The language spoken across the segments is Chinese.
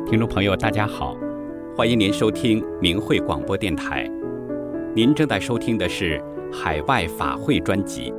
听众朋友大家好，欢迎您收听明慧广播电台。您正在收听的是海外法会专辑。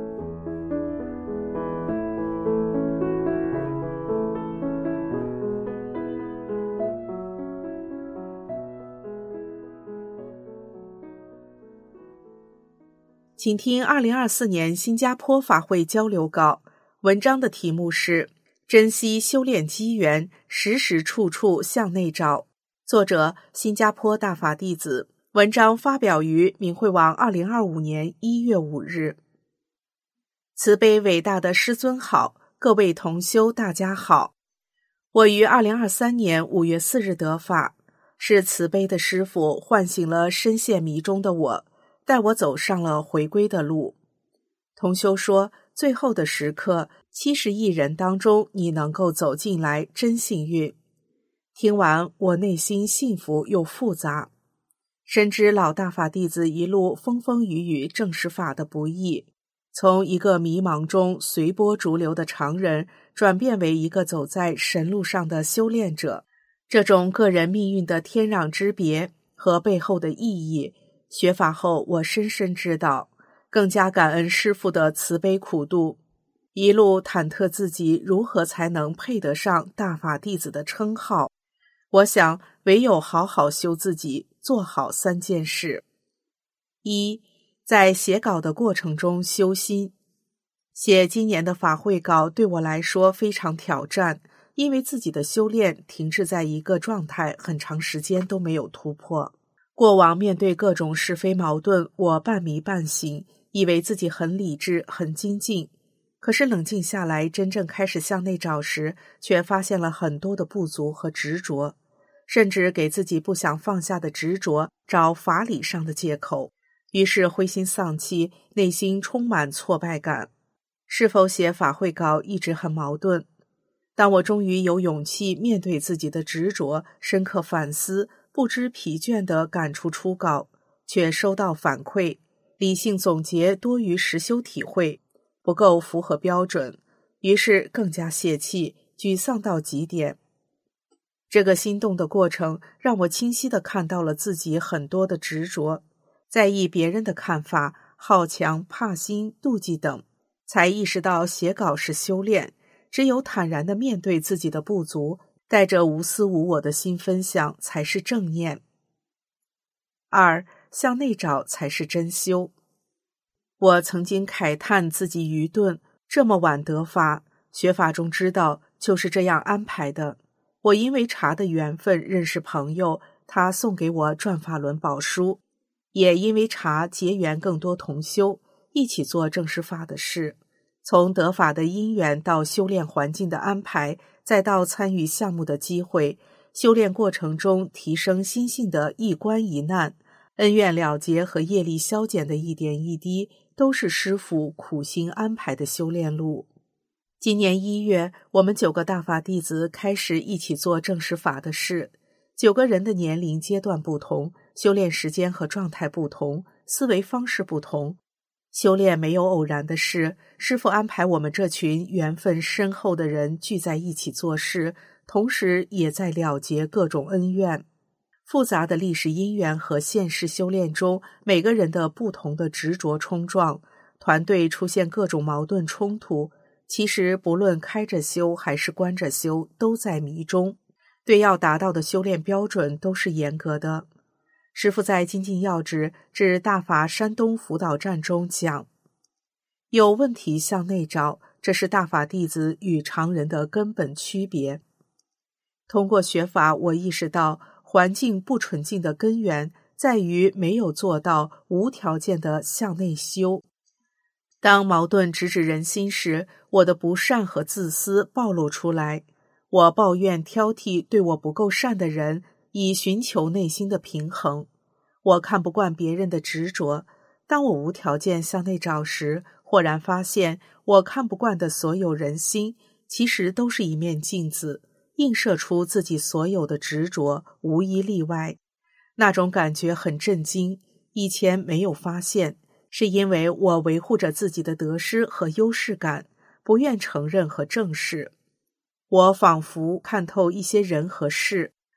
请听2024年新加坡法会交流稿，文章的题目是珍惜修炼机缘，时时处处向内找。作者新加坡大法弟子，文章发表于明慧网2025年1月5日。慈悲伟大的师尊好，各位同修大家好。我于2023年5月4日得法，是慈悲的师父唤醒了深陷迷中的我，带我走上了回归的路。同修说，最后的时刻，70亿人当中你能够走进来，真幸运。听完，我内心幸福又复杂。深知老大法弟子一路风风雨雨证实法的不易，从一个迷茫中随波逐流的常人，转变为一个走在神路上的修炼者。这种个人命运的天壤之别和背后的意义，学法后我深深知道，更加感恩师父的慈悲苦度，一路忐忑自己如何才能配得上大法弟子的称号。我想唯有好好修自己，做好3件事。1，在写稿的过程中修心。写今年的法会稿对我来说非常挑战，因为自己的修炼停滞在一个状态，很长时间都没有突破。过往面对各种是非矛盾，我半迷半醒，以为自己很理智很精进，可是冷静下来真正开始向内找时，却发现了很多的不足和执着，甚至给自己不想放下的执着找法理上的借口，于是灰心丧气，内心充满挫败感。是否写法会稿一直很矛盾。当我终于有勇气面对自己的执着，深刻反思，不知疲倦地赶出初稿，却收到反馈，理性总结多于实修体会，不够符合标准，于是更加泄气，沮丧到极点。这个心动的过程让我清晰地看到了自己很多的执着，在意别人的看法，好强、怕心、妒忌等，才意识到写稿是修炼，只有坦然地面对自己的不足，带着无私无我的心分享才是正念。2，向内找才是真修。我曾经慨叹自己愚钝，这么晚得法，学法中知道就是这样安排的。我因为茶的缘分认识朋友，他送给我转法轮宝书，也因为茶结缘更多同修，一起做正式法的事。从得法的因缘到修炼环境的安排，再到参与项目的机会，修炼过程中提升心性的一关一难，恩怨了结和业力消减的一点一滴，都是师父苦心安排的修炼路。今年1月，我们9个大法弟子开始一起做正式法的事。9个人的年龄阶段不同，修炼时间和状态不同，思维方式不同。修炼没有偶然的事，师父安排我们这群缘分深厚的人聚在一起做事，同时也在了结各种恩怨。复杂的历史因缘和现实修炼中，每个人的不同的执着冲撞，团队出现各种矛盾冲突。其实不论开着修还是关着修，都在迷中，对要达到的修炼标准都是严格的。师父在精进要旨至大法山东辅导站中讲，有问题向内找，这是大法弟子与常人的根本区别。通过学法，我意识到环境不纯净的根源在于没有做到无条件的向内修。当矛盾直指人心时，我的不善和自私暴露出来，我抱怨挑剔对我不够善的人，以寻求内心的平衡。我看不惯别人的执着，当我无条件向内找时，豁然发现我看不惯的所有人心，其实都是一面镜子，映射出自己所有的执着，无一例外。那种感觉很震惊，以前没有发现，是因为我维护着自己的得失和优势感，不愿承认和正视。我仿佛看透一些人和事，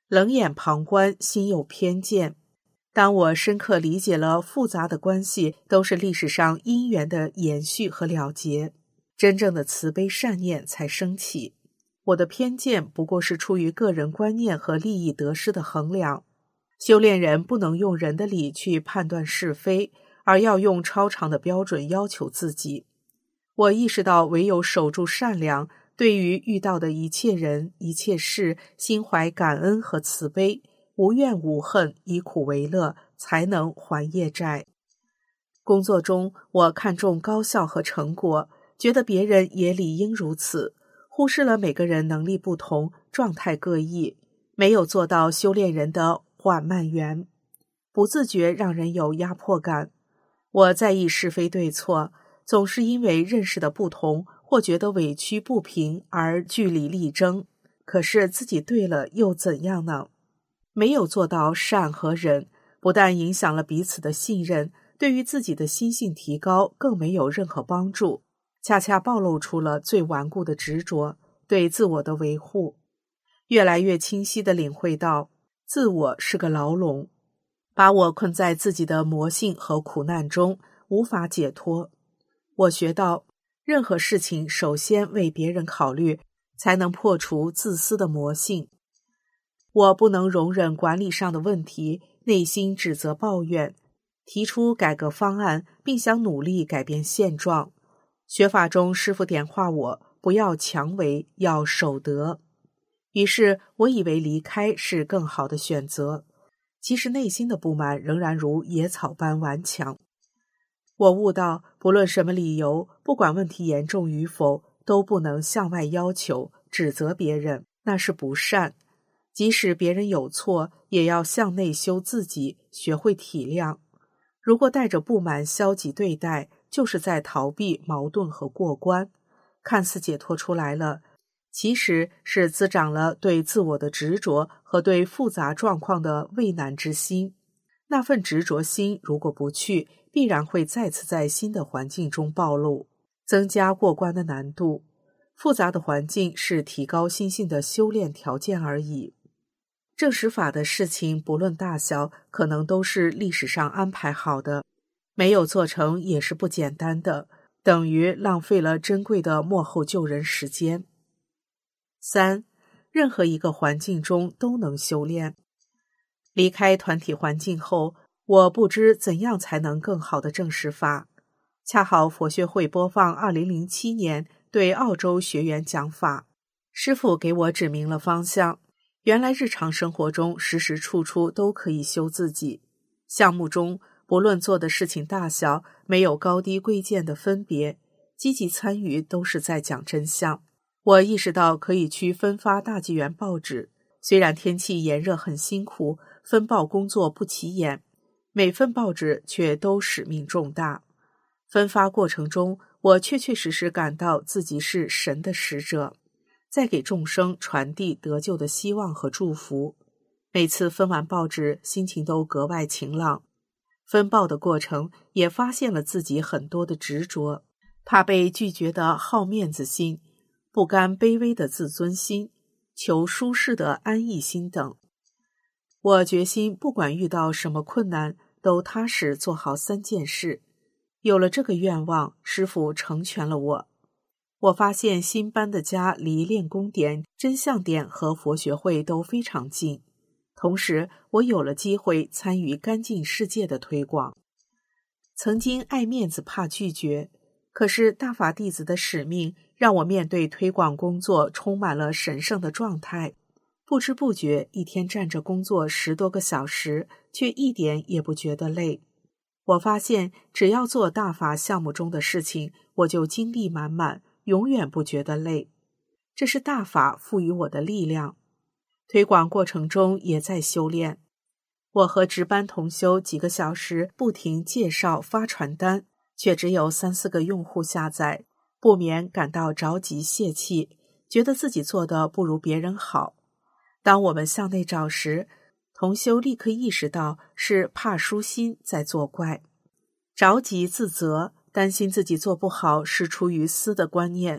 冷眼旁观，心有偏见。当我深刻理解了复杂的关系都是历史上因缘的延续和了结，真正的慈悲善念才升起。我的偏见不过是出于个人观念和利益得失的衡量。修炼人不能用人的理去判断是非，而要用超常的标准要求自己。我意识到唯有守住善良，对于遇到的一切人一切事心怀感恩和慈悲，无怨无恨，以苦为乐，才能还业债。工作中我看重高效和成果，觉得别人也理应如此，忽视了每个人能力不同，状态各异，没有做到修炼人的缓慢圆，不自觉让人有压迫感。我在意是非对错，总是因为认识的不同或觉得委屈不平而据理力争，可是自己对了又怎样呢？没有做到善和忍，不但影响了彼此的信任，对于自己的心性提高更没有任何帮助，恰恰暴露出了最顽固的执着，对自我的维护。越来越清晰地领会到，自我是个牢笼，把我困在自己的魔性和苦难中，无法解脱。我学到，任何事情首先为别人考虑，才能破除自私的魔性。我不能容忍管理上的问题，内心指责抱怨，提出改革方案，并想努力改变现状。学法中师父点化我，不要强为，要守德。于是我以为离开是更好的选择，其实内心的不满仍然如野草般顽强。我悟到，不论什么理由，不管问题严重与否，都不能向外要求，指责别人，那是不善。即使别人有错，也要向内修自己，学会体谅。如果带着不满消极对待，就是在逃避矛盾和过关。看似解脱出来了，其实是滋长了对自我的执着和对复杂状况的畏难之心。那份执着心如果不去，必然会再次在新的环境中暴露，增加过关的难度。复杂的环境是提高心性的修炼条件而已。正实法的事情不论大小，可能都是历史上安排好的，没有做成也是不简单的，等于浪费了珍贵的末后救人时间。3. 任何一个环境中都能修炼。离开团体环境后，我不知怎样才能更好的证实法。恰好佛学会播放2007年对澳洲学员讲法，师父给我指明了方向。原来日常生活中时时处处都可以修自己。项目中不论做的事情大小，没有高低贵贱的分别，积极参与都是在讲真相。我意识到可以去分发大纪元报纸，虽然天气炎热很辛苦，分报工作不起眼，每份报纸却都使命重大。分发过程中，我确确实实感到自己是神的使者，在给众生传递得救的希望和祝福。每次分完报纸，心情都格外晴朗。分报的过程也发现了自己很多的执着，怕被拒绝的好面子心，不甘卑微的自尊心，求舒适的安逸心等。我决心不管遇到什么困难，都踏实做好3件事。有了这个愿望，师父成全了我。我发现新搬的家离练功点、真相点和佛学会都非常近，同时我有了机会参与干净世界的推广。曾经爱面子怕拒绝，可是大法弟子的使命让我面对推广工作充满了神圣的状态。不知不觉一天站着工作10多个小时，却一点也不觉得累。我发现只要做大法项目中的事情，我就精力满满，永远不觉得累。这是大法赋予我的力量。推广过程中也在修炼。我和值班同修几个小时不停介绍发传单，却只有3、4个用户下载，不免感到着急泄气，觉得自己做的不如别人好。当我们向内找时，同修立刻意识到是怕输心在作怪，着急自责，担心自己做不好是出于私的观念，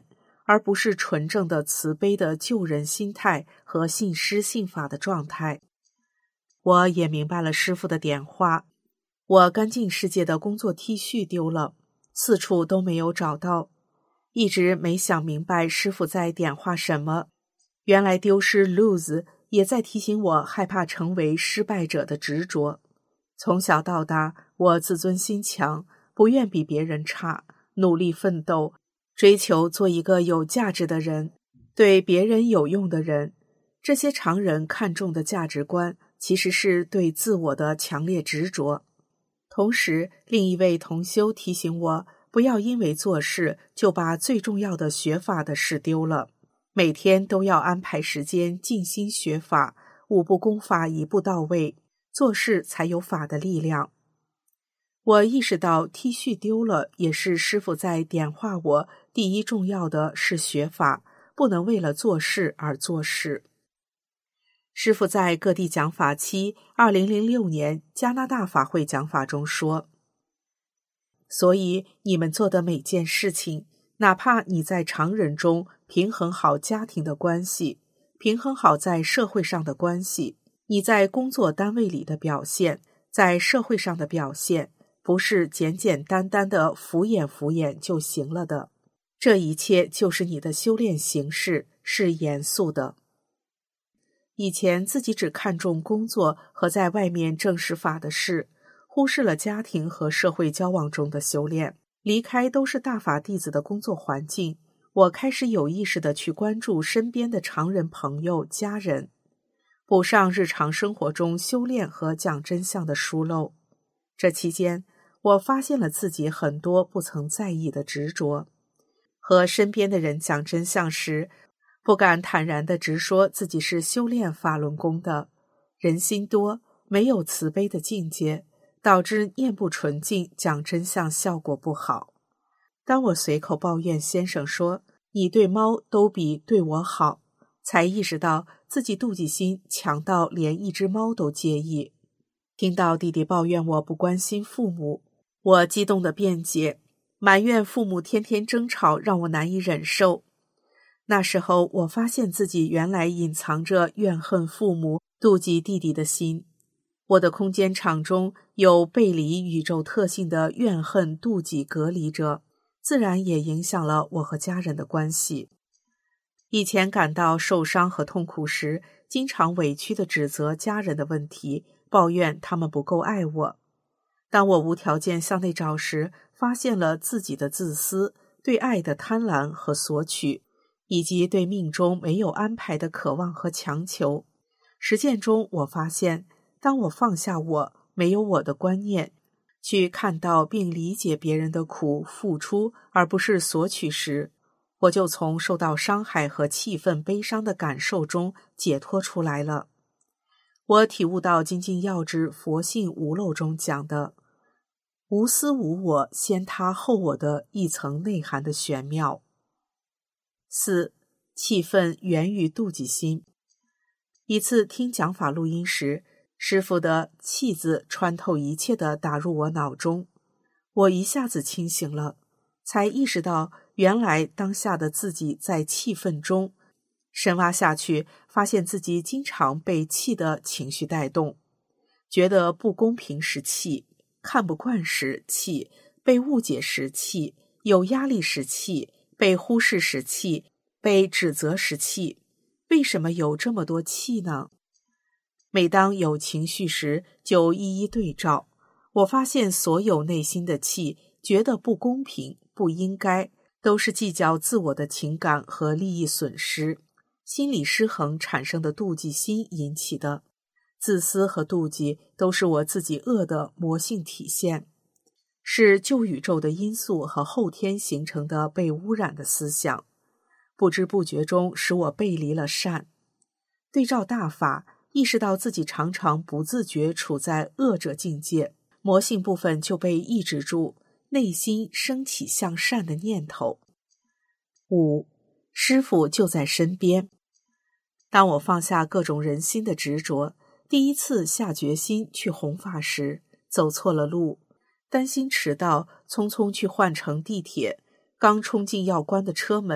而不是纯正的慈悲的救人心态和信师信法的状态。我也明白了师父的点化，我干净世界的工作 T 恤丢了，四处都没有找到，一直没想明白师父在点化什么。原来丢失 lose 也在提醒我害怕成为失败者的执着。从小到大，我自尊心强，不愿比别人差，努力奋斗，追求做一个有价值的人，对别人有用的人。这些常人看重的价值观，其实是对自我的强烈执着。同时，另一位同修提醒我，不要因为做事就把最重要的学法的事丢了，每天都要安排时间静心学法，五步功法一步到位，做事才有法的力量。我意识到 T 恤丢了，也是师父在点化我，第一重要的是学法，不能为了做事而做事。师父在各地讲法期2006年加拿大法会讲法中说，所以你们做的每件事情，哪怕你在常人中平衡好家庭的关系，平衡好在社会上的关系，你在工作单位里的表现，在社会上的表现，不是简简单单的敷衍就行了的。这一切就是你的修炼形式，是严肃的。以前自己只看重工作和在外面证实法的事，忽视了家庭和社会交往中的修炼。离开都是大法弟子的工作环境，我开始有意识地去关注身边的常人朋友、家人，补上日常生活中修炼和讲真相的疏漏。这期间，我发现了自己很多不曾在意的执着。和身边的人讲真相时，不敢坦然地直说自己是修炼法轮功的，人心多，没有慈悲的境界，导致念不纯净，讲真相效果不好。当我随口抱怨先生说，你对猫都比对我好，才意识到自己妒忌心强到连一只猫都介意。听到弟弟抱怨我不关心父母，我激动地辩解，埋怨父母天天争吵，让我难以忍受。那时候我发现自己原来隐藏着怨恨父母、妒忌弟弟的心。我的空间场中有背离宇宙特性的怨恨、妒忌隔离着，自然也影响了我和家人的关系。以前感到受伤和痛苦时，经常委屈地指责家人的问题，抱怨他们不够爱我。当我无条件向内找时，发现了自己的自私、对爱的贪婪和索取，以及对命中没有安排的渴望和强求。实践中我发现，当我放下我没有我的观念，去看到并理解别人的苦、付出而不是索取时，我就从受到伤害和气愤、悲伤的感受中解脱出来了。我体悟到精进要旨佛性无漏中讲的无私无我，先他后我的一层内涵的玄妙。4. 气愤源于妒忌心。一次听讲法录音时，师父的气字穿透一切地打入我脑中，我一下子清醒了，才意识到原来当下的自己在气愤中，深挖下去，发现自己经常被气的情绪带动，觉得不公平时气，看不惯时气，被误解时气，有压力时气，被忽视时气，被指责时气。为什么有这么多气呢？每当有情绪时，就一一对照，我发现所有内心的气，觉得不公平、不应该，都是计较自我的情感和利益损失，心理失衡产生的妒忌心引起的。自私和妒忌都是我自己恶的魔性体现，是旧宇宙的因素和后天形成的被污染的思想，不知不觉中使我背离了善。对照大法，意识到自己常常不自觉处在恶者境界，魔性部分就被抑制住，内心升起向善的念头。5. 师父就在身边。当我放下各种人心的执着，第一次下决心去弘法时，走错了路，担心迟到，匆匆去换乘地铁，刚冲进要关的车门，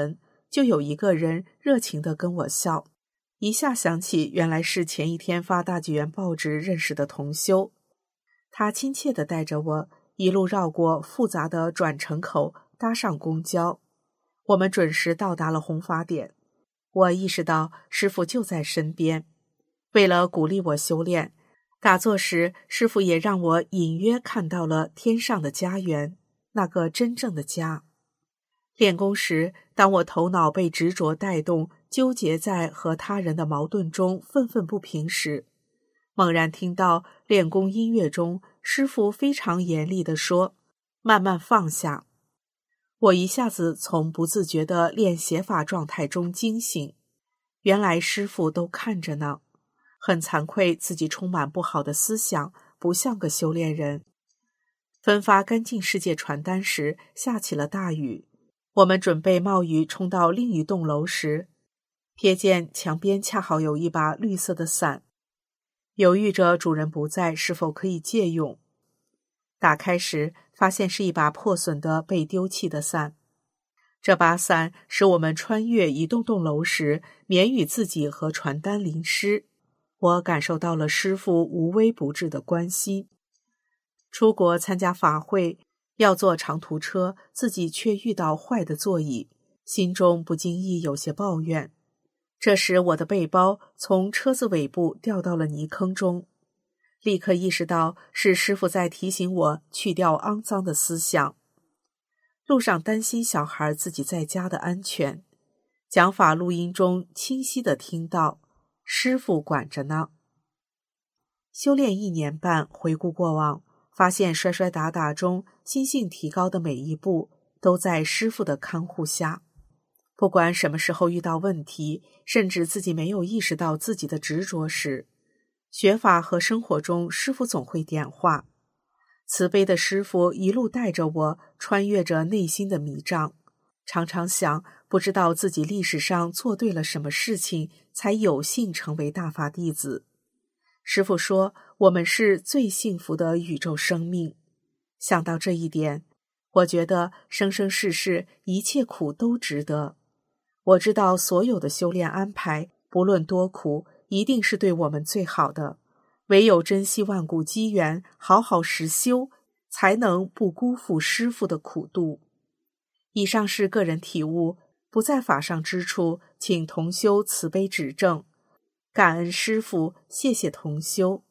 就有一个人热情地跟我笑，一下想起原来是前一天发大纪元报纸认识的同修。他亲切地带着我一路绕过复杂的转乘口，搭上公交。我们准时到达了弘法点。我意识到师父就在身边。为了鼓励我修炼，打坐时师父也让我隐约看到了天上的家园，那个真正的家。练功时，当我头脑被执着带动，纠结在和他人的矛盾中愤愤不平时，猛然听到练功音乐中师父非常严厉地说：“慢慢放下。”我一下子从不自觉的练邪法状态中惊醒，原来师父都看着呢。很惭愧自己充满不好的思想，不像个修炼人。分发干净世界传单时，下起了大雨。我们准备冒雨冲到另一栋楼时，瞥见墙边恰好有一把绿色的伞，犹豫着主人不在，是否可以借用。打开时，发现是一把破损的被丢弃的伞。这把伞使我们穿越一栋栋楼时，免与自己和传单淋湿。我感受到了师父无微不至的关心。出国参加法会，要坐长途车，自己却遇到坏的座椅，心中不经意有些抱怨。这时我的背包从车子尾部掉到了泥坑中，立刻意识到是师父在提醒我去掉肮脏的思想。路上担心小孩自己在家的安全，讲法录音中清晰地听到师父管着呢。修炼1年半，回顾过往，发现摔摔打打中心性提高的每一步都在师父的看护下。不管什么时候遇到问题，甚至自己没有意识到自己的执着时，学法和生活中师父总会点化。慈悲的师父一路带着我穿越着内心的迷障，常常想不知道自己历史上做对了什么事情才有幸成为大法弟子。师父说我们是最幸福的宇宙生命。想到这一点，我觉得生生世世一切苦都值得。我知道所有的修炼安排，不论多苦，一定是对我们最好的。唯有珍惜万古机缘，好好实修，才能不辜负师父的苦度。以上是个人体悟，不在法上之处，请同修慈悲指正。感恩师父，谢谢同修。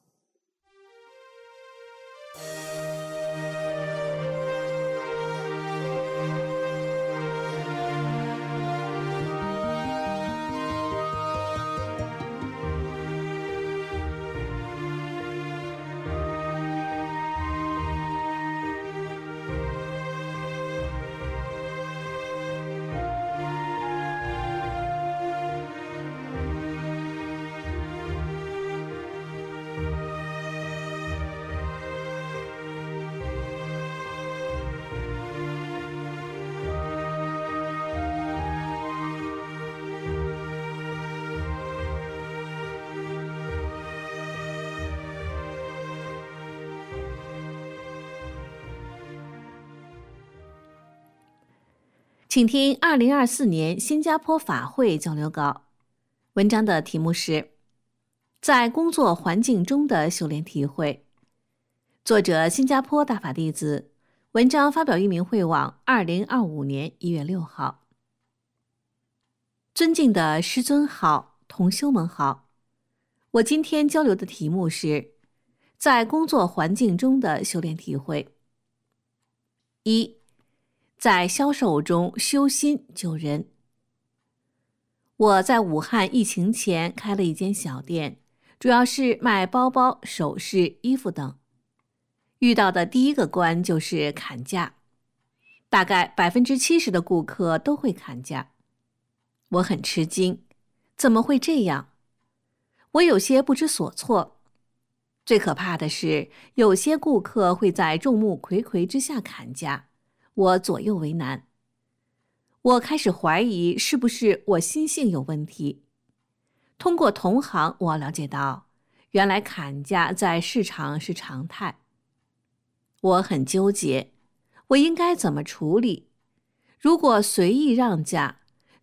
请听2024年新加坡法会交流稿。文章的题目是在工作环境中的修炼体会。作者新加坡大法弟子，文章发表于明慧网2025年1月6号。尊敬的师尊好，同修们好。我今天交流的题目是在工作环境中的修炼体会。1，在销售中修心救人。我在武汉疫情前开了一间小店，主要是卖包包、首饰、衣服等。遇到的第一个关就是砍价，大概70%的顾客都会砍价。我很吃惊，怎么会这样？我有些不知所措。最可怕的是，有些顾客会在众目睽睽之下砍价，我左右为难。我开始怀疑是不是我心性有问题。通过同行，我了解到，原来砍价在市场是常态。我很纠结，我应该怎么处理？如果随意让价，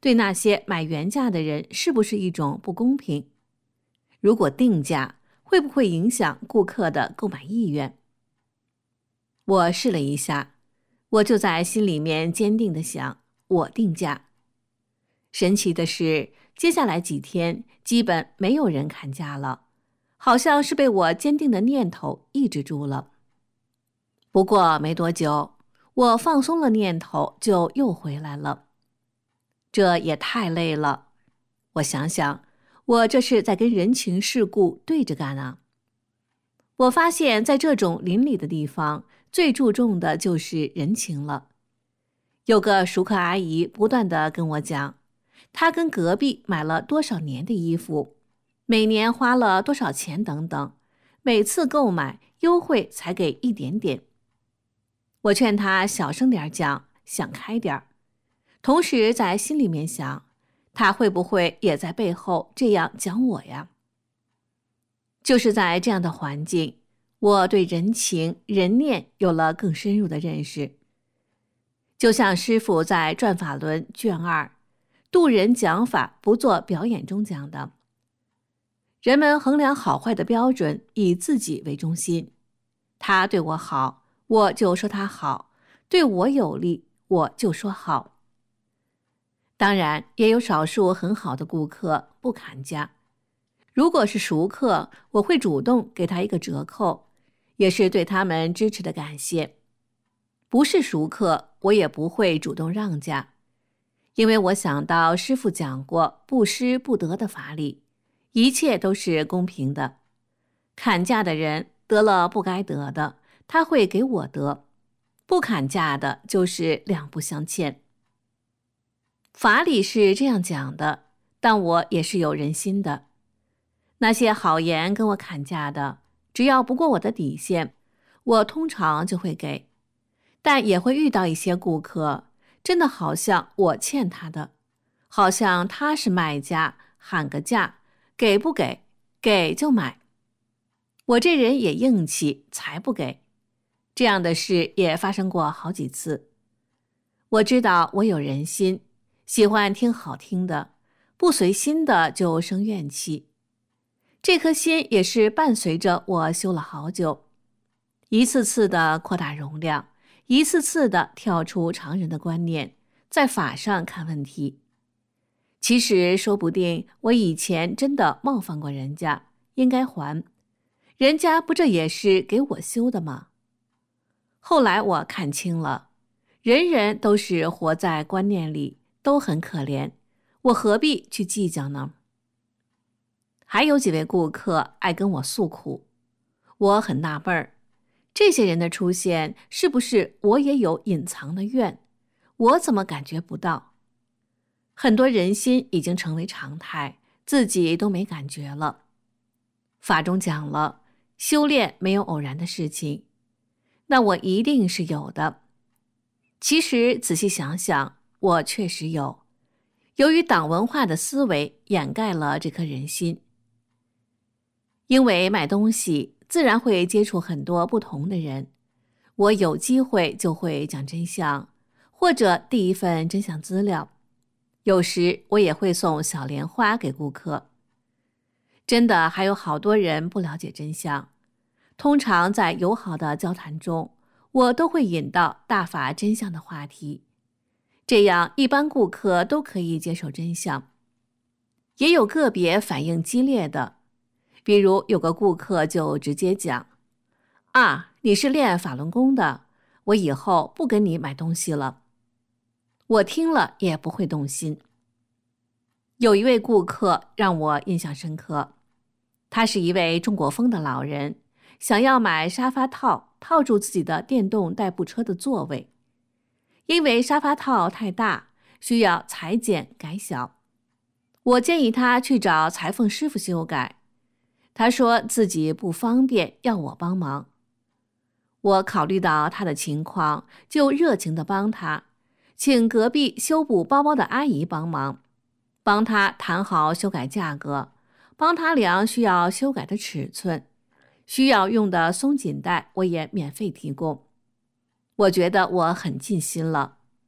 对那些买原价的人是不是一种不公平？如果定价，会不会影响顾客的购买意愿？我试了一下，我就在心里面坚定地想，我定价。神奇的是，接下来几天基本没有人砍价了，好像是被我坚定的念头抑制住了。不过没多久，我放松了念头，就又回来了。这也太累了。我想想，我这是在跟人情世故对着干啊。我发现在这种邻里的地方，最注重的就是人情了。有个熟客阿姨不断地跟我讲，她跟隔壁买了多少年的衣服，每年花了多少钱等等，每次购买优惠才给一点点。我劝她小声点讲，想开点儿，同时在心里面想，她会不会也在背后这样讲我呀？就是在这样的环境，我对人情人念有了更深入的认识。就像师父在《转法轮》卷2渡人讲法不做表演中讲的，人们衡量好坏的标准以自己为中心，他对我好，我就说他好，对我有利，我就说好。当然也有少数很好的顾客不砍价，如果是熟客，我会主动给他一个折扣，也是对他们支持的感谢。不是熟客，我也不会主动让价，因为我想到师父讲过不失不得的法理，一切都是公平的。砍价的人得了不该得的，他会给我得；不砍价的就是两不相欠。法理是这样讲的，但我也是有人心的。那些好言跟我砍价的，只要不过我的底线，我通常就会给。但也会遇到一些顾客，真的好像我欠他的，好像他是卖家，喊个价，给不给？给就买。我这人也硬气，才不给。这样的事也发生过好几次。我知道我有人心，喜欢听好听的，不随心的就生怨气。这颗心也是伴随着我修了好久，一次次的扩大容量，一次次的跳出常人的观念，在法上看问题。其实说不定我以前真的冒犯过人家，应该还。人家不这也是给我修的吗？后来我看清了，人人都是活在观念里，都很可怜，我何必去计较呢？还有几位顾客爱跟我诉苦，我很纳闷儿，这些人的出现是不是我也有隐藏的怨？我怎么感觉不到？很多人心已经成为常态，自己都没感觉了。法中讲了，修炼没有偶然的事情，那我一定是有的。其实仔细想想，我确实有。由于党文化的思维掩盖了这颗人心。因为买东西自然会接触很多不同的人，我有机会就会讲真相，或者递一份真相资料。有时我也会送小莲花给顾客。真的还有好多人不了解真相，通常在友好的交谈中，我都会引到大法真相的话题，这样一般顾客都可以接受真相。也有个别反应激烈的，比如有个顾客就直接讲，你是练法轮功的，我以后不跟你买东西了。我听了也不会动心。有一位顾客让我印象深刻，他是一位中国风的老人，想要买沙发套套住自己的电动代步车的座位。因为沙发套太大，需要裁剪改小。我建议他去找裁缝师傅修改，他说自己不方便，要我帮忙。我考虑到他的情况，就热情地帮他，请隔壁修补包包的阿姨帮忙，帮他谈好修改价格，帮他量需要修改的尺寸，需要用的松紧带我也免费提供。我觉得我很尽心了。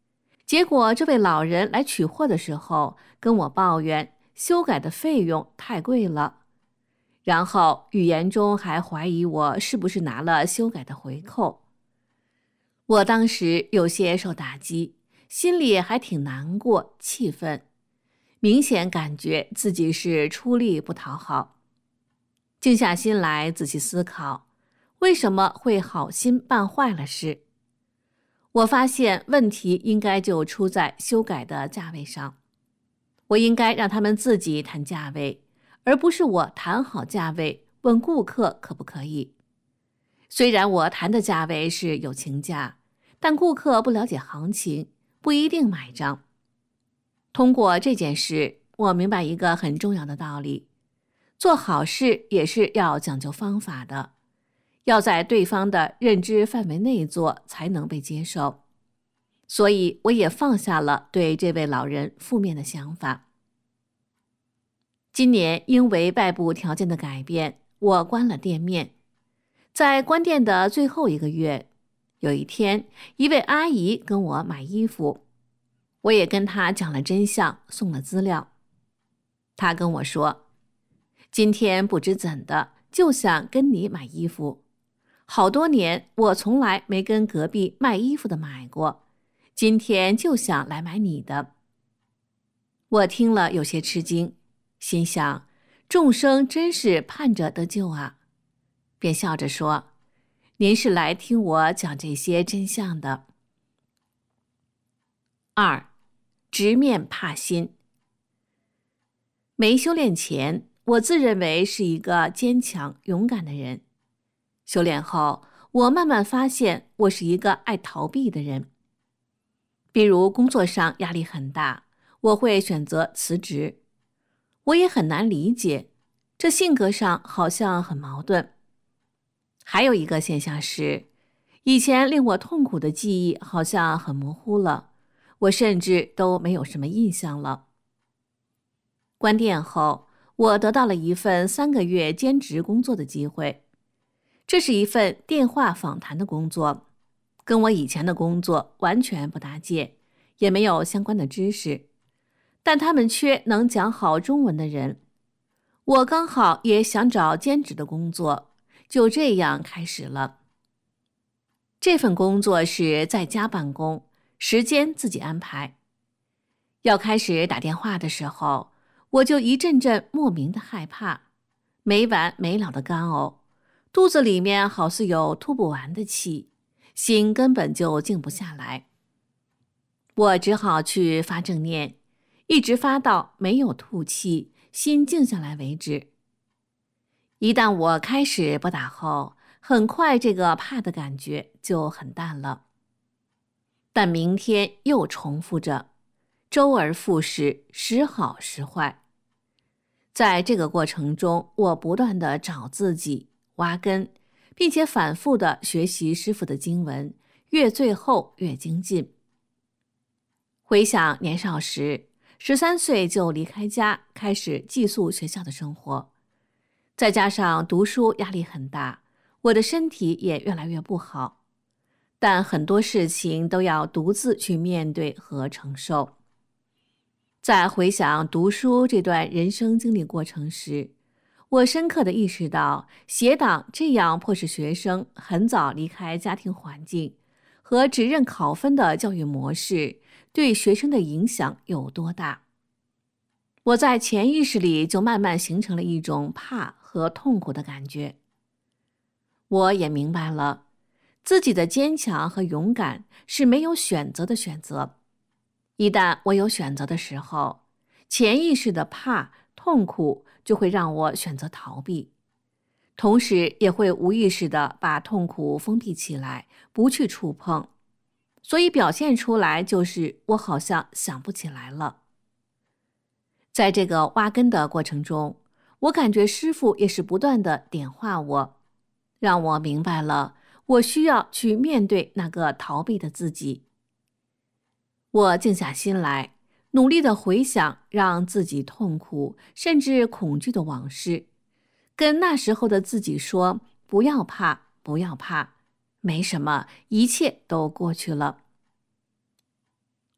结果这位老人来取货的时候，跟我抱怨修改的费用太贵了，然后语言中还怀疑我是不是拿了修改的回扣。我当时有些受打击，心里还挺难过、气愤，明显感觉自己是出力不讨好。静下心来仔细思考，为什么会好心办坏了事？我发现问题应该就出在修改的价位上。我应该让他们自己谈价位，而不是我谈好价位，问顾客可不可以。虽然我谈的价位是友情价，但顾客不了解行情，不一定买账。通过这件事，我明白一个很重要的道理：做好事也是要讲究方法的，要在对方的认知范围内做才能被接受。所以我也放下了对这位老人负面的想法。今年因为外部条件的改变，我关了店面。在关店的最后1个月，有一天，一位阿姨跟我买衣服，我也跟她讲了真相，送了资料。她跟我说，今天不知怎的，就想跟你买衣服。好多年，我从来没跟隔壁卖衣服的买过，今天就想来买你的。我听了有些吃惊，心想，众生真是盼着得救啊，便笑着说，您是来听我讲这些真相的。2. 直面怕心。没修炼前，我自认为是一个坚强勇敢的人。修炼后，我慢慢发现我是一个爱逃避的人。比如工作上压力很大，我会选择辞职。我也很难理解，这性格上好像很矛盾。还有一个现象是，以前令我痛苦的记忆好像很模糊了，我甚至都没有什么印象了。关店后，我得到了一份3个月兼职工作的机会。这是一份电话访谈的工作，跟我以前的工作完全不搭界，也没有相关的知识。但他们缺能讲好中文的人。我刚好也想找兼职的工作，就这样开始了。这份工作是在家办公，时间自己安排。要开始打电话的时候，我就一阵阵莫名的害怕，没完没了的干呕，肚子里面好似有吐不完的气，心根本就静不下来。我只好去发正念，一直发到没有吐气，心静下来为止。一旦我开始拨打后，很快这个怕的感觉就很淡了。但明天又重复着，周而复始，时好时坏。在这个过程中，我不断地找自己，挖根，并且反复地学习师父的经文，越最后越精进。回想年少时，13岁就离开家，开始寄宿学校的生活，再加上读书压力很大，我的身体也越来越不好，但很多事情都要独自去面对和承受。在回想读书这段人生经历过程时，我深刻地意识到邪党这样迫使学生很早离开家庭环境和只认考分的教育模式对学生的影响有多大。我在潜意识里就慢慢形成了一种怕和痛苦的感觉。我也明白了，自己的坚强和勇敢是没有选择的选择。一旦我有选择的时候，潜意识的怕、痛苦就会让我选择逃避，同时也会无意识地把痛苦封闭起来，不去触碰，所以表现出来就是我好像想不起来了。在这个挖根的过程中，我感觉师父也是不断地点化我，让我明白了我需要去面对那个逃避的自己。我静下心来，努力地回想让自己痛苦甚至恐惧的往事，跟那时候的自己说，不要怕，不要怕，没什么，一切都过去了。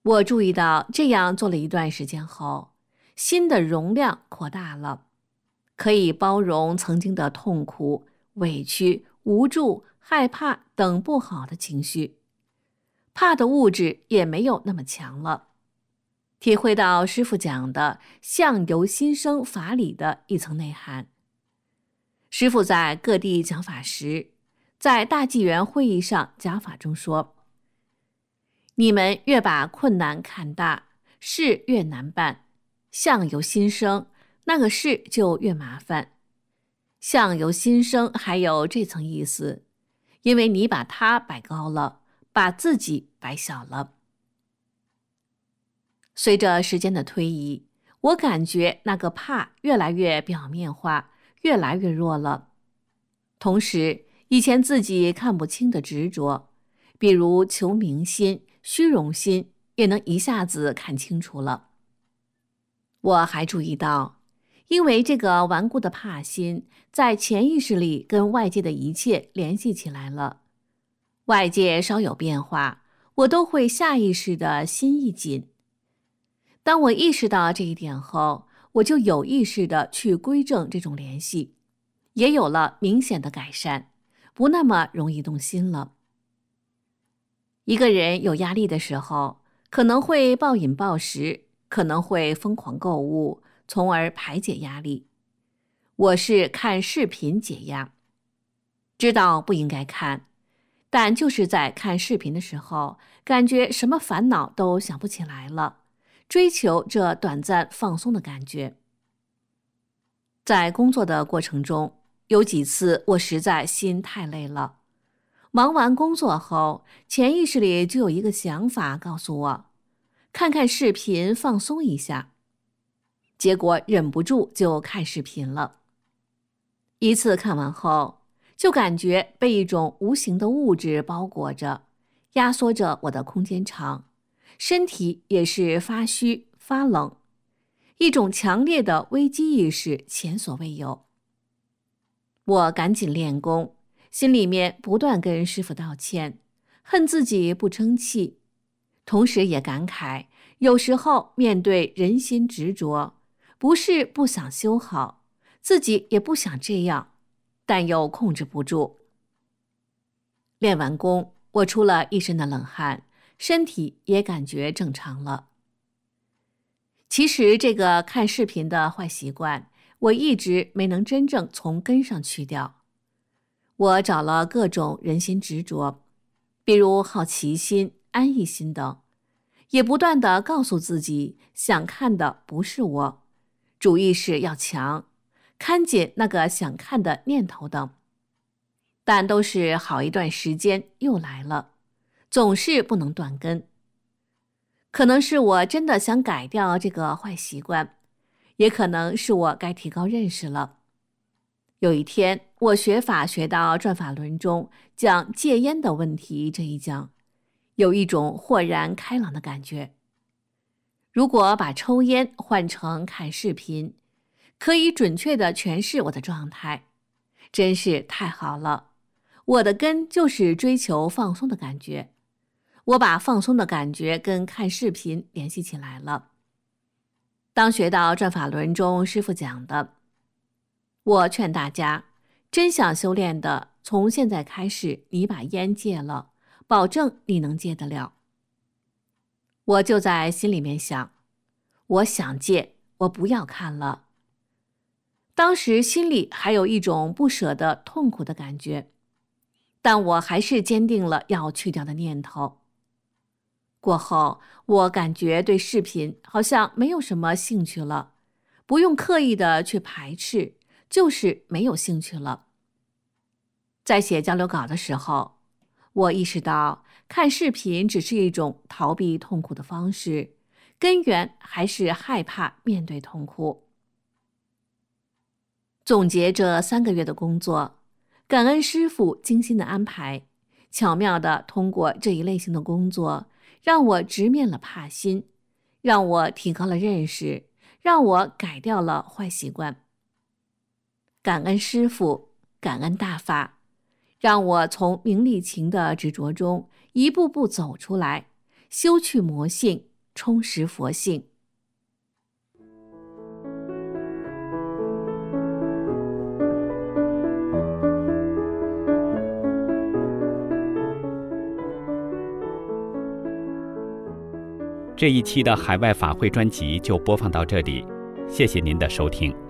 我注意到这样做了一段时间后，心的容量扩大了，可以包容曾经的痛苦、委屈、无助、害怕等不好的情绪，怕的物质也没有那么强了，体会到师父讲的相由心生法理的一层内涵。师父在各地讲法时，在大纪元会议上讲法中说，你们越把困难看大，事越难办，相由心生，那个事就越麻烦。相由心生还有这层意思，因为你把它摆高了，把自己摆小了。随着时间的推移，我感觉那个怕越来越表面化，越来越弱了。同时，以前自己看不清的执着，比如求名心、虚荣心，也能一下子看清楚了。我还注意到，因为这个顽固的怕心在潜意识里跟外界的一切联系起来了，外界稍有变化，我都会下意识的心一紧。当我意识到这一点后，我就有意识的去规正这种联系，也有了明显的改善，不那么容易动心了。一个人有压力的时候，可能会暴饮暴食，可能会疯狂购物，从而排解压力。我是看视频解压，知道不应该看，但就是在看视频的时候，感觉什么烦恼都想不起来了，追求这短暂放松的感觉。在工作的过程中，有几次我实在心太累了，忙完工作后，潜意识里就有一个想法告诉我，看看视频放松一下。结果忍不住就看视频了。一次看完后，就感觉被一种无形的物质包裹着，压缩着我的空间场，身体也是发虚发冷，一种强烈的危机意识前所未有。我赶紧练功，心里面不断跟师父道歉，恨自己不争气，同时也感慨，有时候面对人心执着，不是不想修好，自己也不想这样，但又控制不住。练完功，我出了一身的冷汗，身体也感觉正常了。其实这个看视频的坏习惯，我一直没能真正从根上去掉。我找了各种人心执着，比如好奇心、安逸心等，也不断地告诉自己，想看的不是我，主意识要强，看紧那个想看的念头等。但都是好一段时间又来了，总是不能断根。可能是我真的想改掉这个坏习惯，也可能是我该提高认识了。有一天，我学法学到转法轮中讲戒烟的问题这一讲，有一种豁然开朗的感觉。如果把抽烟换成看视频，可以准确地诠释我的状态，真是太好了。我的根就是追求放松的感觉，我把放松的感觉跟看视频联系起来了。当学到转法轮中师父讲的，我劝大家，真想修炼的，从现在开始你把烟戒了，保证你能戒得了。我就在心里面想，我想戒，我不要看了。当时心里还有一种不舍得痛苦的感觉，但我还是坚定了要去掉的念头。过后，我感觉对视频好像没有什么兴趣了，不用刻意的去排斥，就是没有兴趣了。在写交流稿的时候，我意识到看视频只是一种逃避痛苦的方式，根源还是害怕面对痛苦。总结这3个月的工作，感恩师父精心的安排，巧妙地通过这一类型的工作，让我直面了怕心，让我提高了认识，让我改掉了坏习惯。感恩师父，感恩大法，让我从名利情的执着中一步步走出来，修去魔性， 充实佛性。 这一期的海外法会专辑就播放到这里，谢谢您的收听。